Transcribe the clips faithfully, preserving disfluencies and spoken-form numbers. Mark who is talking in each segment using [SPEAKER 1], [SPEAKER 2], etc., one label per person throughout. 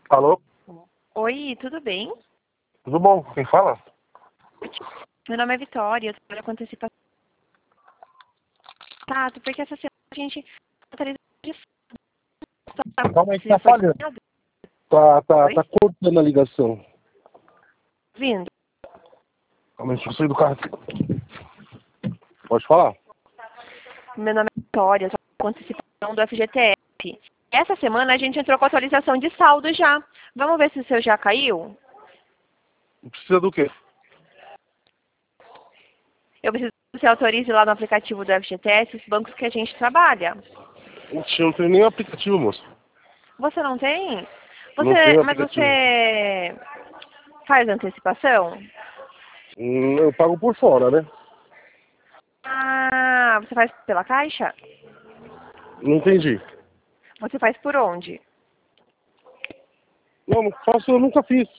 [SPEAKER 1] Alô?
[SPEAKER 2] Oi, tudo bem?
[SPEAKER 1] Tudo bom? Quem fala?
[SPEAKER 2] Meu nome é Vitória, eu trabalho com antecipação. Tá, porque essa semana a gente atualizou de
[SPEAKER 1] Calma aí que
[SPEAKER 2] se
[SPEAKER 1] tá
[SPEAKER 2] foi
[SPEAKER 1] falhando.
[SPEAKER 2] nada.
[SPEAKER 1] Tá, tá,
[SPEAKER 2] Oi?
[SPEAKER 1] tá cortando a ligação.
[SPEAKER 2] Vindo.
[SPEAKER 1] Calma aí, deixa eu sair do carro aqui. Pode falar?
[SPEAKER 2] Meu nome é Vitória, eu trabalho com antecipação do F G T S. Essa semana a gente entrou com atualização de saldo já. Vamos ver se o seu já caiu?
[SPEAKER 1] Precisa do quê?
[SPEAKER 2] Eu preciso que você autorize lá no aplicativo do F G T S os bancos que a gente trabalha.
[SPEAKER 1] Ixi, eu não tenho nem aplicativo, moço.
[SPEAKER 2] Você não tem?
[SPEAKER 1] Não
[SPEAKER 2] Você,
[SPEAKER 1] tenho
[SPEAKER 2] mas
[SPEAKER 1] aplicativo.
[SPEAKER 2] você faz antecipação?
[SPEAKER 1] Hum, Eu pago por fora, né?
[SPEAKER 2] Ah, você faz pela Caixa?
[SPEAKER 1] Não entendi.
[SPEAKER 2] Você faz por onde?
[SPEAKER 1] Não, não faço, eu nunca fiz.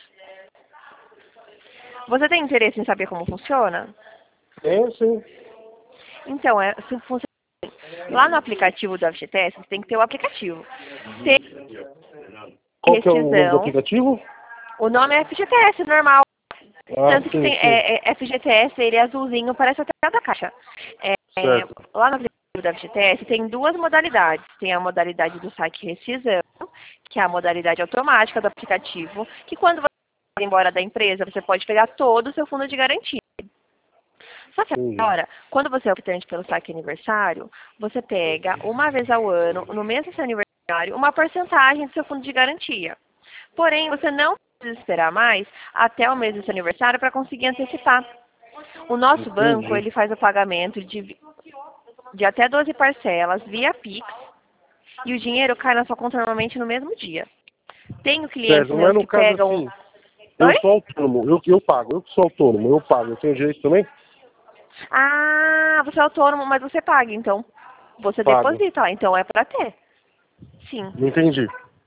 [SPEAKER 2] Você tem interesse em saber como funciona?
[SPEAKER 1] É, sim.
[SPEAKER 2] Então, é, se funciona assim. Lá no aplicativo do F G T S, você tem que ter o aplicativo. Tem
[SPEAKER 1] Qual que é o nome do
[SPEAKER 2] rescisão.
[SPEAKER 1] aplicativo?
[SPEAKER 2] O nome é F G T S, normal.
[SPEAKER 1] Ah,
[SPEAKER 2] Tanto que
[SPEAKER 1] sim,
[SPEAKER 2] tem
[SPEAKER 1] sim.
[SPEAKER 2] é, é F G T S, ele é azulzinho, parece até a da Caixa. É, é,
[SPEAKER 1] Certo.
[SPEAKER 2] lá no aplicativo do F G T S tem duas modalidades. Tem a modalidade do saque rescisão, que é a modalidade automática do aplicativo, que quando você vai embora da empresa, você pode pegar todo o seu fundo de garantia. Só que
[SPEAKER 1] Entendi.
[SPEAKER 2] agora, quando você é optante pelo saque aniversário, você pega uma vez ao ano, no mês do seu aniversário, uma porcentagem do seu fundo de garantia. Porém, você não precisa esperar mais até o mês do seu aniversário para conseguir antecipar. O nosso banco,
[SPEAKER 1] Entendi.
[SPEAKER 2] ele faz o pagamento de, de até doze parcelas via Pix e o dinheiro cai na sua conta normalmente no mesmo dia. Tenho clientes
[SPEAKER 1] Certo, mas
[SPEAKER 2] meus
[SPEAKER 1] no
[SPEAKER 2] que
[SPEAKER 1] caso
[SPEAKER 2] pegam...
[SPEAKER 1] assim, eu
[SPEAKER 2] Oi?
[SPEAKER 1] sou autônomo, eu, eu pago, eu que sou autônomo, eu pago, eu tenho direito também?
[SPEAKER 2] Ah, você é autônomo, mas você paga, então você
[SPEAKER 1] Pago.
[SPEAKER 2] deposita lá, então é para ter. Sim.
[SPEAKER 1] Não entendi.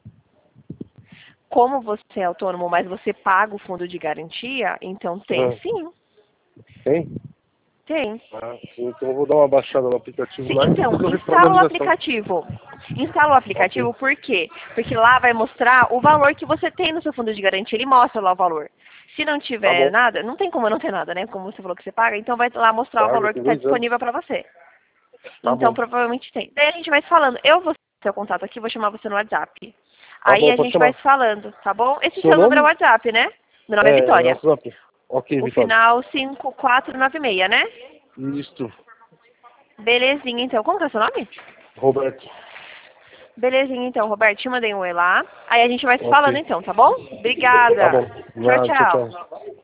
[SPEAKER 2] Como você é autônomo, mas você paga o fundo de garantia, então tem
[SPEAKER 1] Ah,
[SPEAKER 2] sim.
[SPEAKER 1] tem?
[SPEAKER 2] Tem.
[SPEAKER 1] Ah, sim, então eu vou dar uma baixada no aplicativo
[SPEAKER 2] Sim,
[SPEAKER 1] lá e
[SPEAKER 2] então,
[SPEAKER 1] depois eu retorno a
[SPEAKER 2] instala o
[SPEAKER 1] ligação.
[SPEAKER 2] aplicativo. Instala o
[SPEAKER 1] Ok.
[SPEAKER 2] aplicativo por quê? Porque lá vai mostrar o valor que você tem no seu fundo de garantia. Ele mostra lá o valor. Se não
[SPEAKER 1] Tá
[SPEAKER 2] tiver
[SPEAKER 1] bom.
[SPEAKER 2] nada, não tem como não ter nada, né? Como você falou que você paga, então vai lá mostrar o
[SPEAKER 1] Pago,
[SPEAKER 2] valor que
[SPEAKER 1] tem
[SPEAKER 2] está
[SPEAKER 1] dois anos.
[SPEAKER 2] disponível para você.
[SPEAKER 1] Tá
[SPEAKER 2] Então,
[SPEAKER 1] bom.
[SPEAKER 2] provavelmente tem. Daí a gente vai se falando. Eu vou seu contato aqui, vou chamar você no WhatsApp.
[SPEAKER 1] Tá
[SPEAKER 2] Aí
[SPEAKER 1] bom,
[SPEAKER 2] a
[SPEAKER 1] pode
[SPEAKER 2] gente vai
[SPEAKER 1] chamar.
[SPEAKER 2] se falando, tá bom? Esse
[SPEAKER 1] Seu
[SPEAKER 2] seu número é o
[SPEAKER 1] nome?
[SPEAKER 2] WhatsApp, né? Meu nome é
[SPEAKER 1] É, é
[SPEAKER 2] Vitória.
[SPEAKER 1] WhatsApp. Ok,
[SPEAKER 2] O
[SPEAKER 1] Vitória.
[SPEAKER 2] final cinco quatro nove seis, né?
[SPEAKER 1] Isto.
[SPEAKER 2] Belezinha, então. Como que é o seu nome?
[SPEAKER 1] Roberto.
[SPEAKER 2] Belezinha, então, Roberto. Te mandei um oi lá. Aí a gente vai se falando,
[SPEAKER 1] Ok.
[SPEAKER 2] então, tá bom?
[SPEAKER 1] Tá
[SPEAKER 2] Obrigada.
[SPEAKER 1] bom.
[SPEAKER 2] Tchau,
[SPEAKER 1] Nada, tchau, tchau.
[SPEAKER 2] tchau.